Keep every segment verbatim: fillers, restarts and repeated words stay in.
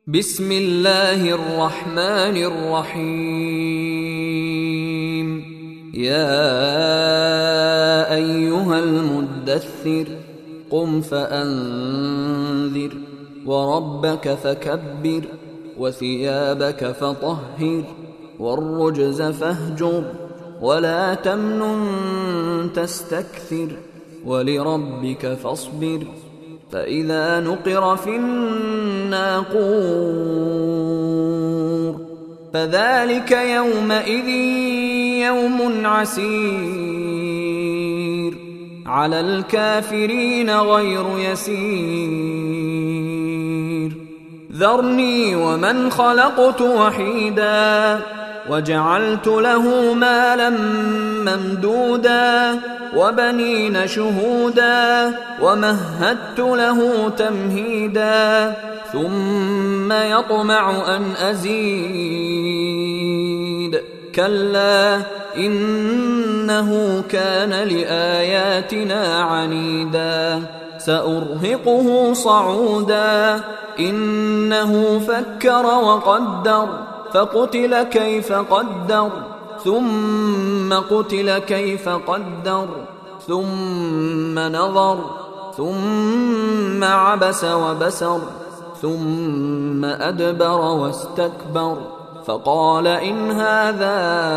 بسم الله الرحمن الرحيم. يا أيها المدثر قم فأنذر وربك فكبر وثيابك فطهر والرجز فاهجر ولا تمنن تستكثر ولربك فاصبر فإذا نقر في الناقور فذلك يومئذ يوم عسير على الكافرين غير يسير. ذرني ومن خلقت وحيدا وجعلت له مالا ممدودا وبنين شهودا ومهدت له تمهيدا ثم يطمع أن أزيد كلا إنه كان لآياتنا عنيدا سأرهقه صعودا إنه فكر وقدر فقتل كيف قدر ثم قتل كيف قدر ثم نظر ثم عبس وبسر ثم أدبر واستكبر فقال إن هذا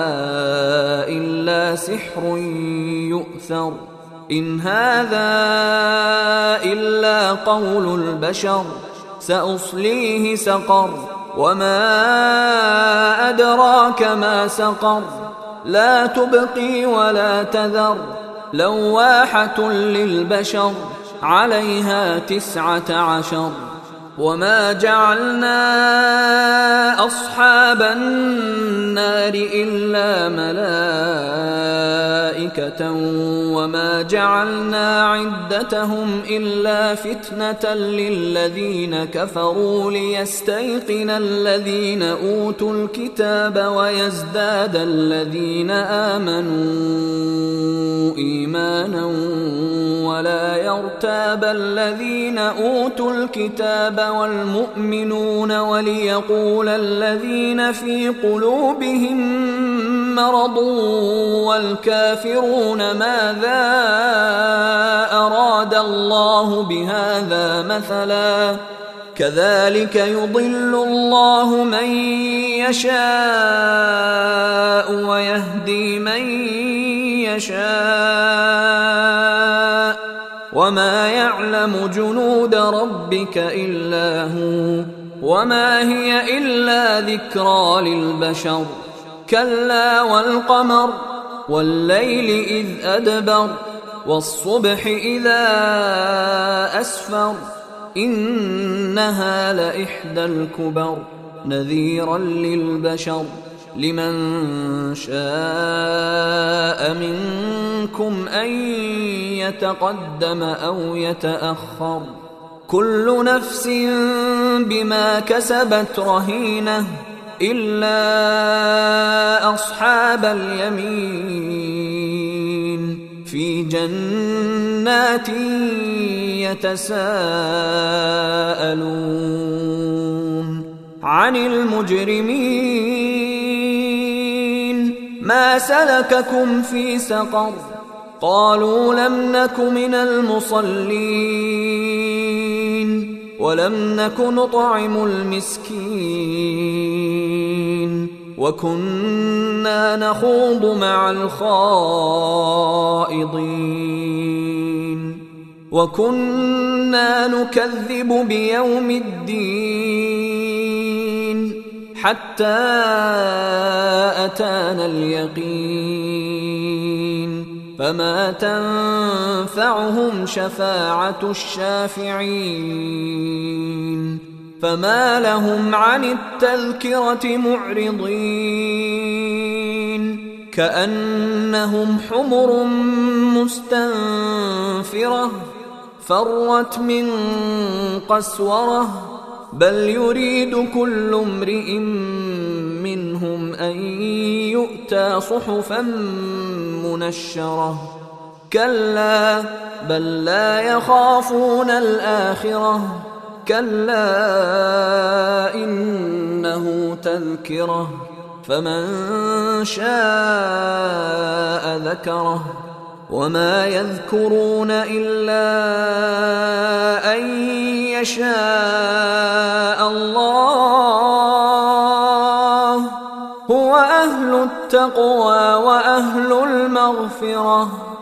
إلا سحر يؤثر إن هذا إلا قول البشر سأصليه سقر وما أدراك ما سقر لا تبقي ولا تذر لواحة للبشر عليها تسعة عشر. وما جعلنا أصحاب النار إلا ملائكة وما جعلنا عدتهم إلا فتنة للذين كفروا ليستيقن الذين أوتوا الكتاب ويزداد الذين آمنوا إيمانا ولا يرتاب الذين أوتوا الكتاب والمؤمنون وليقول الذين في قلوبهم مرض والكافرون ماذا أراد الله بهذا مثلا كذلك يضل الله من يشاء ويهدي من يشاء وما يعلم جنود ربك إلا هو وما هي إلا ذكرى للبشر. كلا والقمر والليل إذ أدبر والصبح إذا أسفر إنها لإحدى الكبر نذيرا للبشر لمن شاء منكم أن يتقدم أو يتأخر كل نفس بما كسبت رهينة إلا أصحاب اليمين في جنات يتساءلون عن المجرمين ما سلككم في سقر قالوا لم نك من المصلين ولم نك نطعم المسكين وكنا نخوض مع الخائضين وكنا نكذب بيوم الدين حتى أتانا اليقين فما تنفعهم شفاعة الشافعين فما لهم عن التذكرة معرضين كأنهم حمر مستنفرة فرت من قسورة بل يريد كل امرئ منهم أن يؤتى صحفا منشرة كلا بل لا يخافون الآخرة كلا تذكرة فمن شاء ذكره وما يذكرون إلا أن يشاء الله هو أهل التقوى وأهل المغفرة.